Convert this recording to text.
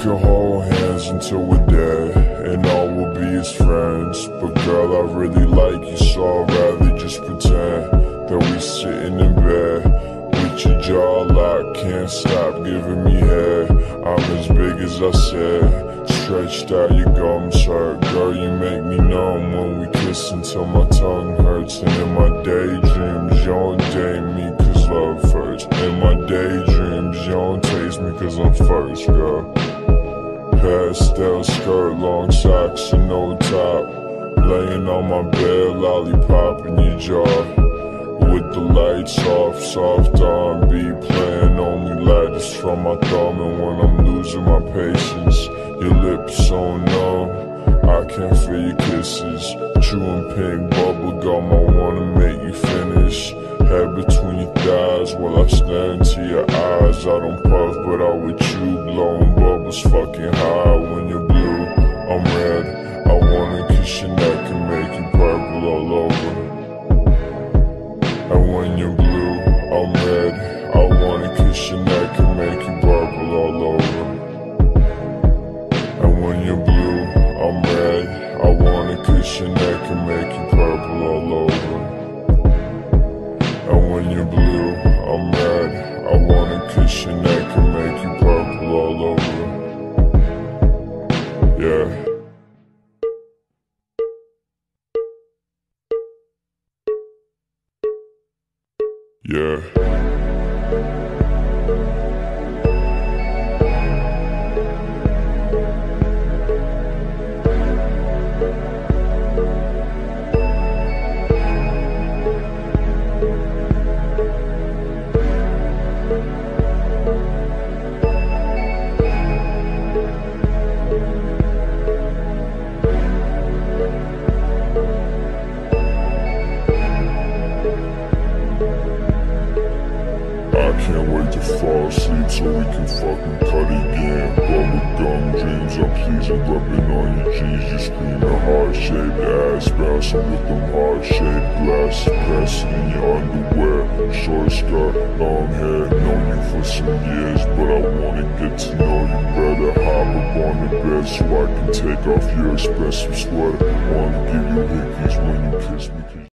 could hold hands until we're dead, and all will be as friends. But girl, I really like you, so I'd rather just pretend that we sitting in bed with your jaw locked, can't stop giving me head. I'm as big as I said, stretched out, your gums hurt. Girl, you make me numb when we kiss until my tongue hurts. And in my daydreams, you don't date me cause love hurts. In my daydreams, you don't taste me cause I'm first, girl. Pastel skirt, long socks and no top, laying on my bed, lollipop in your jaw. With the lights off, soft R&B playing, only lighters from my thumb. And when I'm losing my patience, your lips so numb, I can't feel your kisses. Chewing pink bubble gum, I wanna make you finish. Head between your thighs while I stare into your eyes. I don't puff, but I with you, blowing bubbles, fucking high. When you're blue, I'm red. I wanna kiss your neck and make you purple all over. And when you're blue, I'm red. I wanna kiss your neck and make you purple all over. And when you're blue, I'm red. I wanna kiss your neck and make you purple all over. And when you're blue, I'm red. I wanna kiss your neck and make you purple all over. Yeah. Yeah. I can't wait to fall asleep so we can fucking cut again. Bubblegum dreams are pleasing, rubbing on your jeans. You screaming heart-shaped ass, bouncing with them heart-shaped glasses, pressing in your underwear. Short skirt, long hair, known you for some years, but I wanna get to know you better. Hop up on the bed so I can take off your expensive sweater. Wanna give you hickeys when you kiss me.